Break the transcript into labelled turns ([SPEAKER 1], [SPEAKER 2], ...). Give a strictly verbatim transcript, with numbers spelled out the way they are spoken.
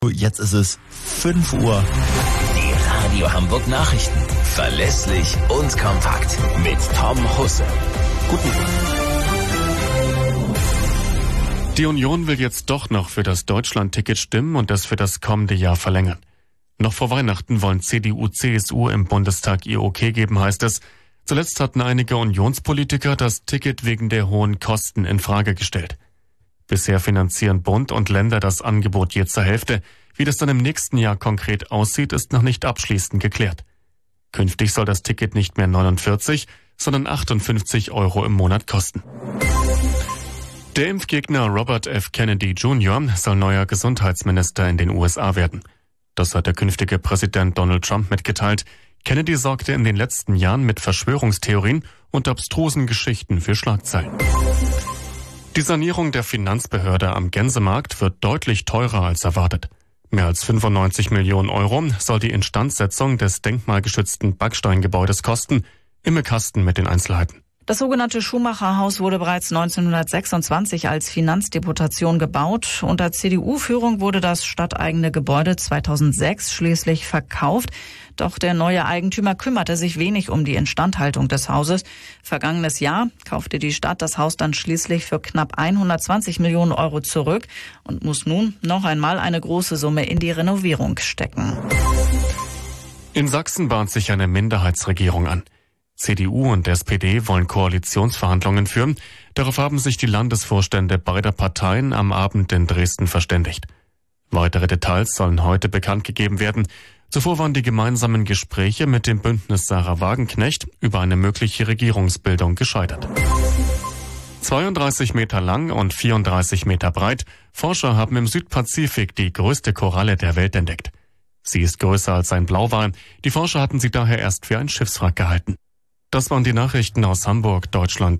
[SPEAKER 1] Jetzt ist es fünf Uhr.
[SPEAKER 2] Die Radio Hamburg Nachrichten. Verlässlich und kompakt. Mit Tom Husse.
[SPEAKER 1] Guten Morgen.
[SPEAKER 3] Die Union will jetzt doch noch für das Deutschland-Ticket stimmen und das für das kommende Jahr verlängern. Noch vor Weihnachten wollen C D U, C S U im Bundestag ihr Okay geben, heißt es. Zuletzt hatten einige Unionspolitiker das Ticket wegen der hohen Kosten in Frage gestellt. Bisher finanzieren Bund und Länder das Angebot je zur Hälfte. Wie das dann im nächsten Jahr konkret aussieht, ist noch nicht abschließend geklärt. Künftig soll das Ticket nicht mehr neunundvierzig, sondern achtundfünfzig Euro im Monat kosten. Der Impfgegner Robert F. Kennedy Junior soll neuer Gesundheitsminister in den U S A werden. Das hat der künftige Präsident Donald Trump mitgeteilt. Kennedy sorgte in den letzten Jahren mit Verschwörungstheorien und abstrusen Geschichten für Schlagzeilen. Die Sanierung der Finanzbehörde am Gänsemarkt wird deutlich teurer als erwartet. Mehr als fünfundneunzig Millionen Euro soll die Instandsetzung des denkmalgeschützten Backsteingebäudes kosten. Imme Kasten mit den Einzelheiten.
[SPEAKER 4] Das sogenannte Schumacher-Haus wurde bereits neunzehnhundertsechsundzwanzig als Finanzdeputation gebaut. Unter C D U-Führung wurde das stadteigene Gebäude zweitausendsechs schließlich verkauft. Doch der neue Eigentümer kümmerte sich wenig um die Instandhaltung des Hauses. Vergangenes Jahr kaufte die Stadt das Haus dann schließlich für knapp hundertzwanzig Millionen Euro zurück und muss nun noch einmal eine große Summe in die Renovierung stecken.
[SPEAKER 3] In Sachsen bahnt sich eine Minderheitsregierung an. C D U und S P D wollen Koalitionsverhandlungen führen. Darauf haben sich die Landesvorstände beider Parteien am Abend in Dresden verständigt. Weitere Details sollen heute bekannt gegeben werden. Zuvor waren die gemeinsamen Gespräche mit dem Bündnis Sarah Wagenknecht über eine mögliche Regierungsbildung gescheitert. zweiunddreißig Meter lang und vierunddreißig Meter breit. Forscher haben im Südpazifik die größte Koralle der Welt entdeckt. Sie ist größer als ein Blauwal. Die Forscher hatten sie daher erst für ein Schiffswrack gehalten. Das waren die Nachrichten aus Hamburg, Deutschland.